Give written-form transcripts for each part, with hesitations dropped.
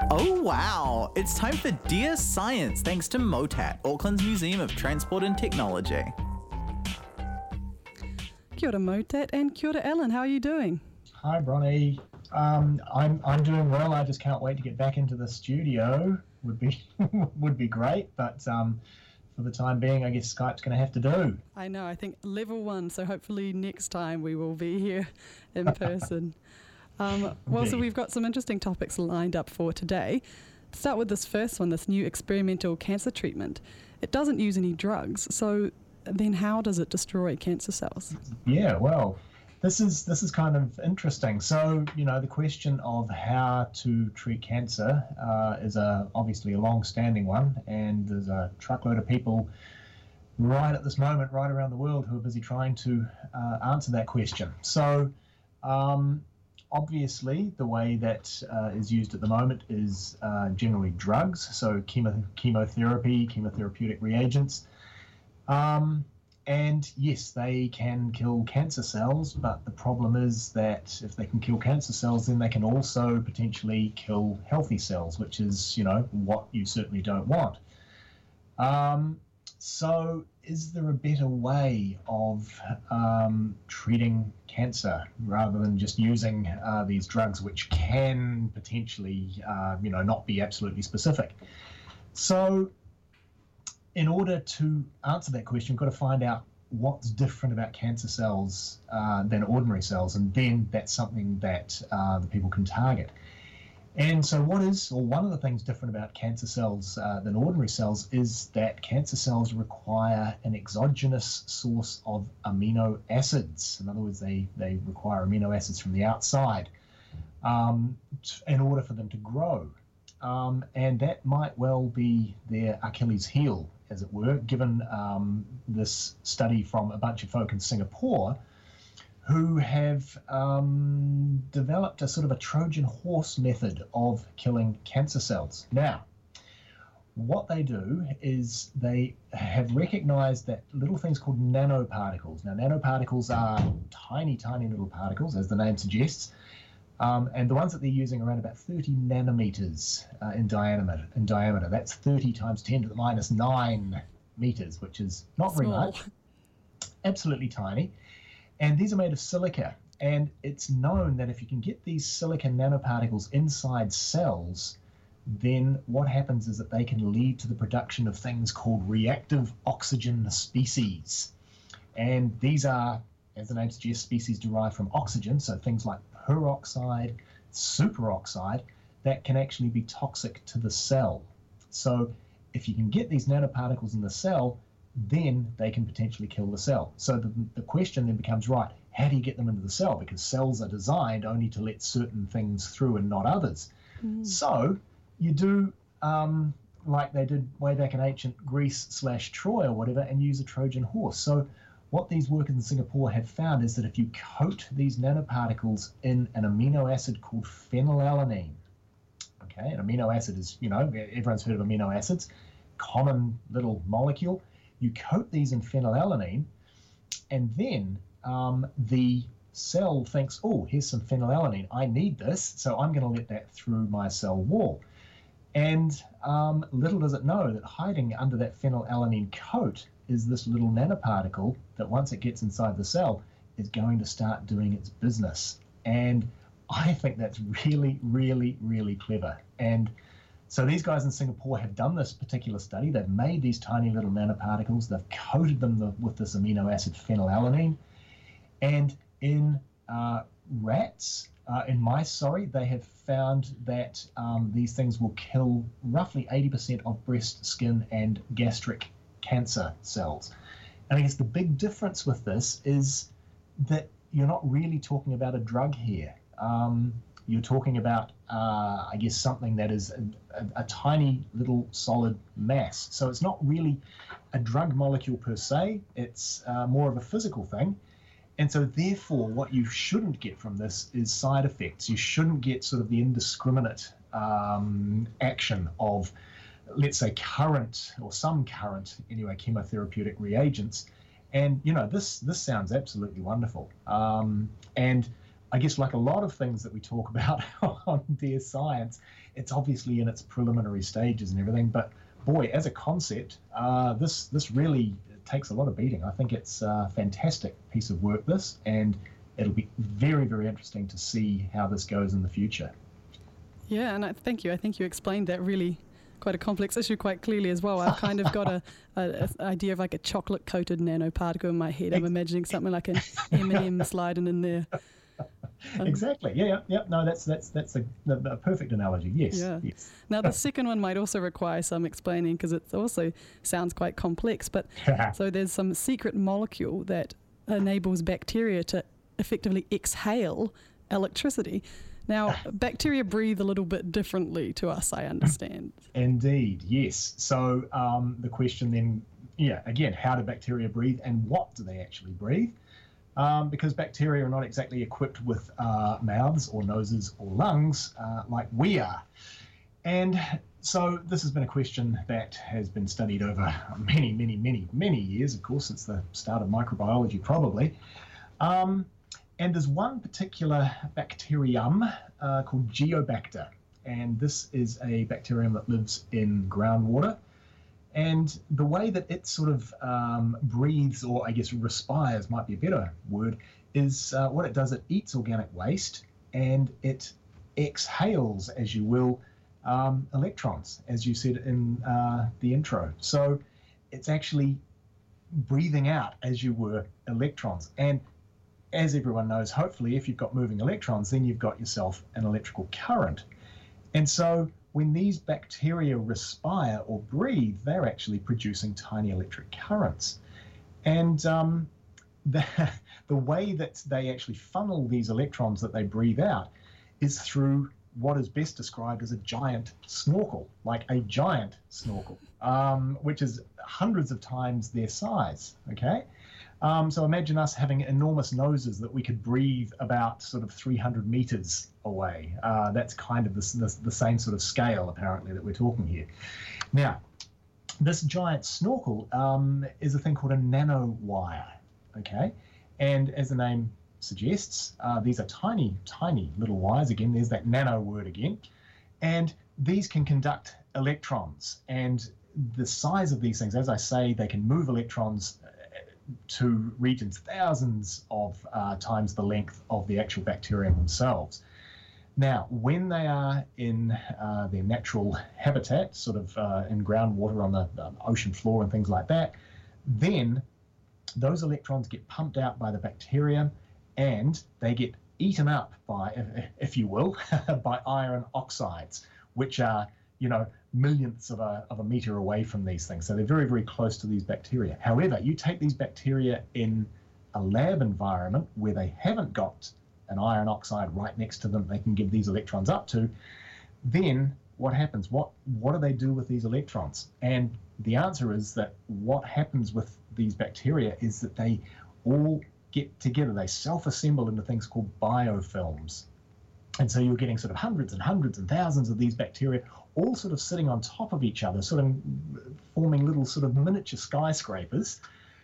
Oh wow! It's time for Dear Science thanks to MOTAT, Auckland's Museum of Transport and Technology. Kia ora MOTAT and kia ora Alan, how are you doing? Hi Bronnie, I'm doing well. I just can't wait to get back into the studio. Would be great, but for the time being, I guess Skype's going to have to do. I know, I think level 1, so hopefully next time we will be here in person. So we've got some interesting topics lined up for today. To start with this first one, this new experimental cancer treatment. It doesn't use any drugs, so then how does it destroy cancer cells? Yeah, well, this is kind of interesting. So, the question of how to treat cancer is obviously a long-standing one, and there's a truckload of people right at this moment, right around the world, who are busy trying to answer that question. So, obviously, the way that is used at the moment is generally drugs, so chemotherapy, chemotherapeutic reagents. And yes, they can kill cancer cells, but the problem is that if they can kill cancer cells, then they can also potentially kill healthy cells, which is, what you certainly don't want. So is there a better way of treating cancer rather than just using these drugs, which can potentially, not be absolutely specific? So in order to answer that question, we've got to find out what's different about cancer cells than ordinary cells, and then that's something that the people can target. And so one of the things different about cancer cells than ordinary cells is that cancer cells require an exogenous source of amino acids. In other words, they require amino acids from the outside in order for them to grow. And that might well be their Achilles heel, as it were, given this study from a bunch of folk in Singapore who have developed a sort of a Trojan horse method of killing cancer cells. Now, what they do is they have recognized that little things called nanoparticles. Now, nanoparticles are tiny, tiny little particles, as the name suggests, and the ones that they're using are around about 30 nanometers in diameter. That's 30 times 10 to the minus 9 meters, which is not very much. Absolutely tiny. And these are made of silica. And it's known that if you can get these silica nanoparticles inside cells, then what happens is that they can lead to the production of things called reactive oxygen species. And these are, as the name suggests, species derived from oxygen, so things like peroxide, superoxide, that can actually be toxic to the cell. So if you can get these nanoparticles in the cell, then they can potentially kill the cell. So the question then becomes, right, how do you get them into the cell? Because cells are designed only to let certain things through and not others. So you do like they did way back in ancient Greece / Troy or whatever, and use a Trojan horse. So what these workers in Singapore have found is that if you coat these nanoparticles in an amino acid called phenylalanine, okay, an amino acid is, everyone's heard of amino acids, common little molecule. You coat these in phenylalanine, and then the cell thinks, oh, here's some phenylalanine. I need this, so I'm going to let that through my cell wall. And little does it know that hiding under that phenylalanine coat is this little nanoparticle that once it gets inside the cell is going to start doing its business. And I think that's really, really, really clever. And so these guys in Singapore have done this particular study. They've made these tiny little nanoparticles. They've coated them with this amino acid phenylalanine. And in mice, they have found that these things will kill roughly 80% of breast, skin, and gastric cancer cells. And I guess the big difference with this is that you're not really talking about a drug here. You're talking about, I guess, something that is a tiny little solid mass. So it's not really a drug molecule per se. It's more of a physical thing. And so therefore, what you shouldn't get from this is side effects. You shouldn't get sort of the indiscriminate action of, let's say, current, or some current, anyway, chemotherapeutic reagents. And, this sounds absolutely wonderful. And I guess like a lot of things that we talk about on Dear Science, it's obviously in its preliminary stages and everything, but boy, as a concept, this really takes a lot of beating. I think it's a fantastic piece of work, this, and it'll be very, very interesting to see how this goes in the future. Yeah, and thank you. I think you explained that really quite a complex issue quite clearly as well. I've kind of got a idea of like a chocolate-coated nanoparticle in my head. I'm imagining something like an M&M sliding in there. Exactly. Yeah. No, that's a perfect analogy. Yes. Yeah. Yes. Now the second one might also require some explaining because it also sounds quite complex. But so there's some secret molecule that enables bacteria to effectively exhale electricity. Now, bacteria breathe a little bit differently to us, I understand. Indeed, yes. So the question then, again, how do bacteria breathe and what do they actually breathe? Because bacteria are not exactly equipped with mouths or noses or lungs like we are. And so this has been a question that has been studied over many, many, many, many years, of course, since the start of microbiology probably. And there's one particular bacterium called Geobacter, and this is a bacterium that lives in groundwater. And the way that it sort of breathes, or I guess respires might be a better word, is what it does, it eats organic waste and it exhales, as you will, electrons, as you said in the intro. So it's actually breathing out, as you were, electrons. And as everyone knows, hopefully, if you've got moving electrons, then you've got yourself an electrical current. And so when these bacteria respire or breathe, they're actually producing tiny electric currents. And the way that they actually funnel these electrons that they breathe out is through what is best described as a giant snorkel, like a giant snorkel, which is hundreds of times their size, okay? So imagine us having enormous noses that we could breathe about sort of 300 meters away. That's kind of the same sort of scale, apparently, that we're talking here. Now, this giant snorkel is a thing called a nanowire, okay? And as the name suggests, these are tiny, tiny little wires. Again, there's that nano word again. And these can conduct electrons. And the size of these things, as I say, they can move electrons to regions thousands of times the length of the actual bacterium themselves. Now, when they are in their natural habitat, sort of in groundwater on the ocean floor and things like that, then those electrons get pumped out by the bacteria and they get eaten up by, if you will, by iron oxides, which are, millionths of a meter away from these things. So they're very, very close to these bacteria. However, you take these bacteria in a lab environment where they haven't got an iron oxide right next to them they can give these electrons up to, then what happens? What do they do with these electrons? And the answer is that what happens with these bacteria is that they all get together. They self-assemble into things called biofilms. And so you're getting sort of hundreds and hundreds and thousands of these bacteria all sort of sitting on top of each other, sort of forming little sort of miniature skyscrapers.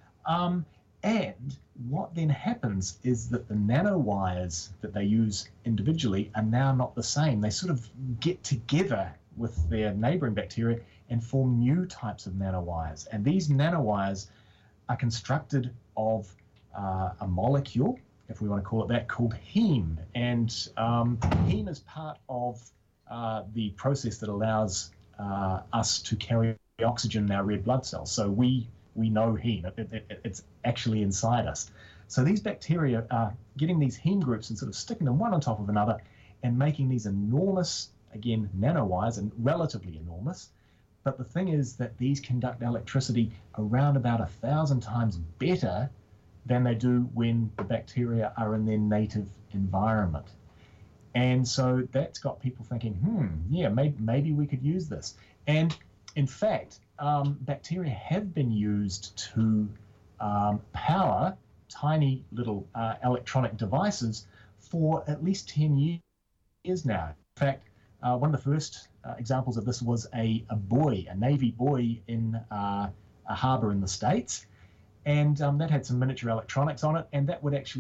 And what then happens is that the nanowires that they use individually are now not the same. They sort of get together with their neighboring bacteria and form new types of nanowires. And these nanowires are constructed of a molecule, if we want to call it that, called heme. And heme is part of the process that allows us to carry oxygen in our red blood cells. So we know heme. It's actually inside us. So these bacteria are getting these heme groups and sort of sticking them one on top of another and making these enormous, again, nanowires, and relatively enormous. But the thing is that these conduct electricity around about 1,000 times better than they do when the bacteria are in their native environment. And so that's got people thinking, yeah, maybe we could use this. And in fact, bacteria have been used to power tiny little electronic devices for at least 10 years now. In fact, one of the first examples of this was a buoy, a Navy buoy in a harbour in the States. And that had some miniature electronics on it, and that would actually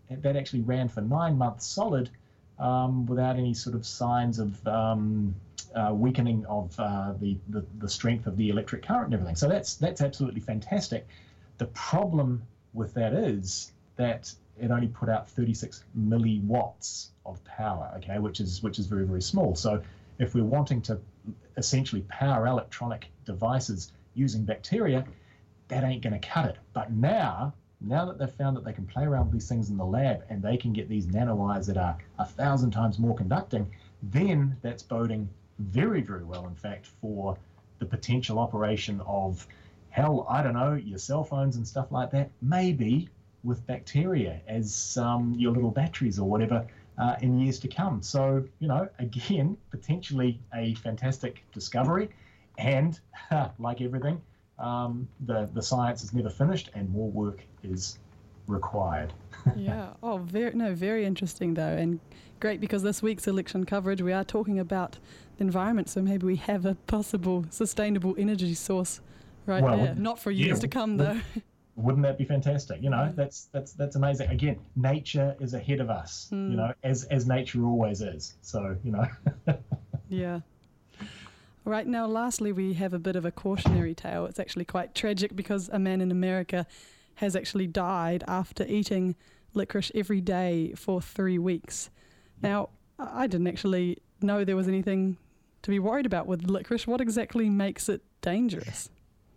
that actually ran for 9 months solid without any sort of signs of weakening of the strength of the electric current and everything. So that's absolutely fantastic. The problem with that is that it only put out 36 milliwatts of power, okay, which is very, very small. So if we're wanting to essentially power electronic devices using bacteria, that ain't going to cut it. But now that they've found that they can play around with these things in the lab and they can get these nanowires that are 1,000 times more conducting, then that's boding very, very well, in fact, for the potential operation of, hell, I don't know, your cell phones and stuff like that, maybe with bacteria as your little batteries or whatever in years to come. So, again, potentially a fantastic discovery. And like everything, the science is never finished and more work is required. Yeah. Oh, very interesting though, and great, because this week's election coverage, we are talking about the environment, so maybe we have a possible sustainable energy source right there. Not for years to come though. Wouldn't that be fantastic? That's amazing. Again, nature is ahead of us, as nature always is. So, Yeah. All right, now lastly, we have a bit of a cautionary tale. It's actually quite tragic because a man in America has actually died after eating licorice every day for 3 weeks. Now, I didn't actually know there was anything to be worried about with licorice. What exactly makes it dangerous?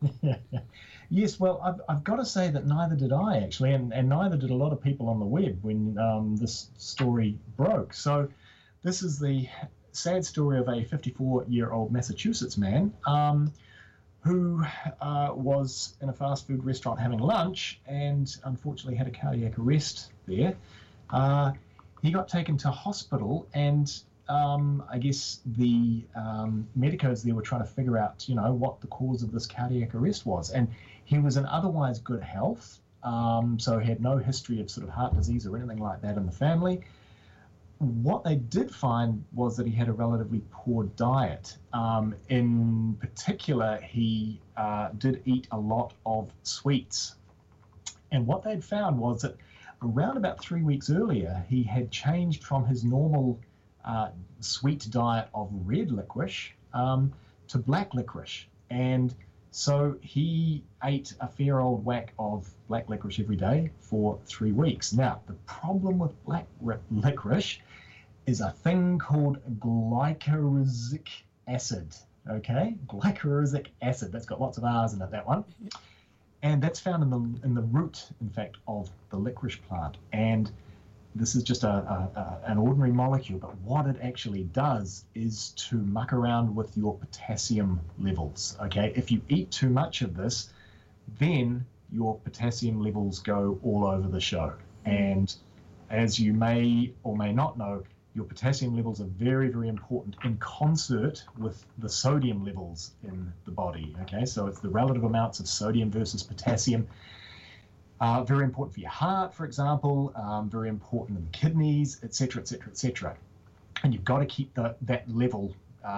Yes, well, I've got to say that neither did I, actually, and neither did a lot of people on the web when this story broke. So this is the sad story of a 54-year-old Massachusetts man who was in a fast food restaurant having lunch and unfortunately had a cardiac arrest there. He got taken to hospital, and I guess the medicos there were trying to figure out, what the cause of this cardiac arrest was. And he was in otherwise good health, so he had no history of sort of heart disease or anything like that in the family. What they did find was that he had a relatively poor diet. In particular, he did eat a lot of sweets. And what they'd found was that around about 3 weeks earlier, he had changed from his normal sweet diet of red licorice to black licorice. And so he ate a fair old whack of black licorice every day for 3 weeks. Now, the problem with black licorice is a thing called glycyrrhizic acid, okay? Glycyrrhizic acid, that's got lots of R's in it, that one. And that's found in the root, in fact, of the licorice plant. And this is just an ordinary molecule, but what it actually does is to muck around with your potassium levels, okay? If you eat too much of this, then your potassium levels go all over the show. And as you may or may not know, your potassium levels are very, very important in concert with the sodium levels in the body, okay? So it's the relative amounts of sodium versus potassium. Very important for your heart, for example, very important in the kidneys, et cetera, et cetera, et cetera. And you've got to keep that level,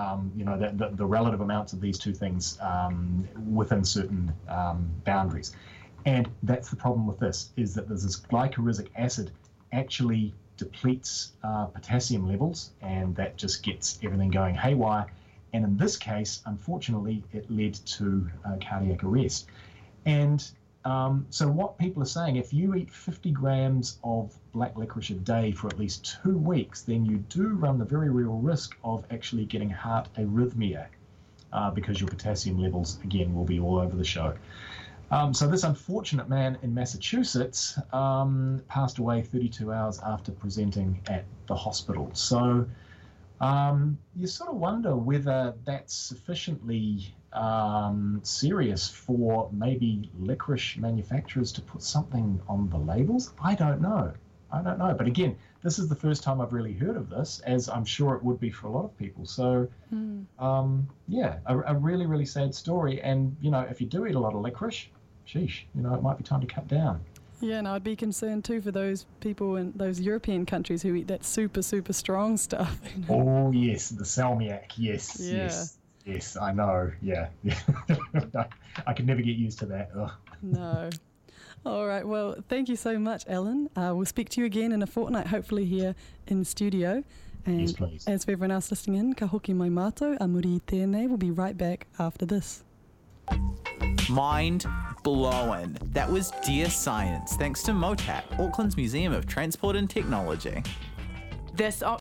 the relative amounts of these two things within certain boundaries. And that's the problem with this, is that there's this glycyrrhizic acid actually depletes potassium levels, and that just gets everything going haywire. And in this case, unfortunately, it led to cardiac arrest. And so what people are saying, if you eat 50 grams of black licorice a day for at least 2 weeks, then you do run the very real risk of actually getting heart arrhythmia because your potassium levels, again, will be all over the show. So this unfortunate man in Massachusetts passed away 32 hours after presenting at the hospital. So you sort of wonder whether that's sufficiently serious for maybe licorice manufacturers to put something on the labels. I don't know. But again, this is the first time I've really heard of this, as I'm sure it would be for a lot of people. So, a really, really sad story. And, if you do eat a lot of licorice, sheesh, it might be time to cut down. Yeah, and I'd be concerned too for those people in those European countries who eat that super, super strong stuff. Oh, yes, the salmiak, yes. Yes, I know, yeah. I could never get used to that. Ugh. No. All right, well, thank you so much, Ellen. We'll speak to you again in a fortnight, hopefully here in studio. And Yes, please. as for everyone else listening in, ka hoki mai mātou, a muri I tēnei. We'll be right back after this. Mind blowing. That was Dear Science, thanks to MOTAT, Auckland's Museum of Transport and Technology. This